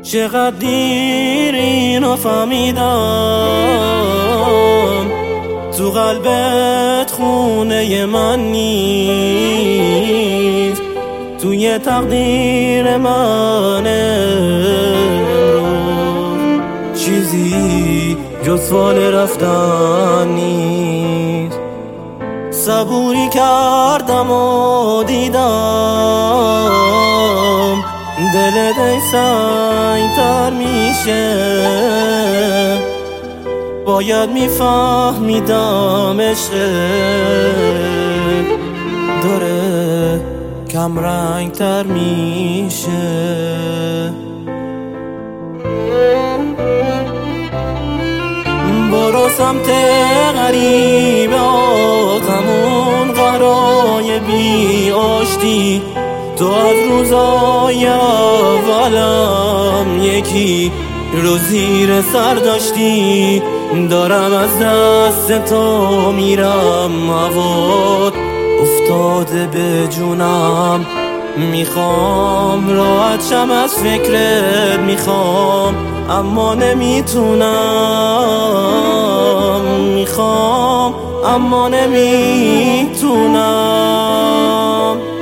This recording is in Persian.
چقدر دیر اینو فهمیدم تو قلبت خونه من نیست، توی تقدیر من چیزی جز فال رفتن نیست. صبوری کردم و دیدم دلت ای سنگ‌تر میشه، باید میفهمیدم عشقت داره کم رنگ‌تر میشه. برو سمت غریبه همون قرای بی آشتی، تو از روزای اولم یکی رو زیر سر داشتی. دارم از دست تو میرم، هوات افتاده به جونم، میخوام راحت شم از فکرت، میخوام اما نمیتونم، میخوام اما نمیتونم.